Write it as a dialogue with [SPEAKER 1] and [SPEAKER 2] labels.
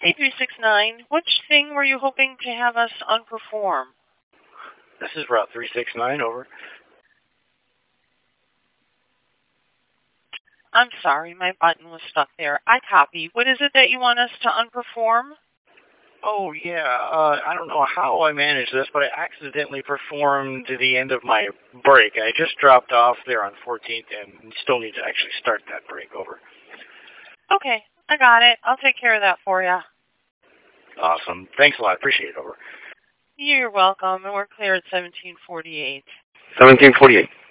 [SPEAKER 1] A369, which thing were you hoping to have us unperform?
[SPEAKER 2] This is Route 369, over.
[SPEAKER 1] I'm sorry, my button was stuck there. I copy. What is it that you want us to unperform?
[SPEAKER 2] Oh, yeah, I don't know how I managed this, but I accidentally performed to the end of my break. I just dropped off there on 14th and still need to actually start that break, over.
[SPEAKER 1] Okay, I got it. I'll take care of that for you.
[SPEAKER 2] Awesome. Thanks a lot. Appreciate it, over.
[SPEAKER 1] You're welcome, and we're clear at 1748.
[SPEAKER 2] 1748.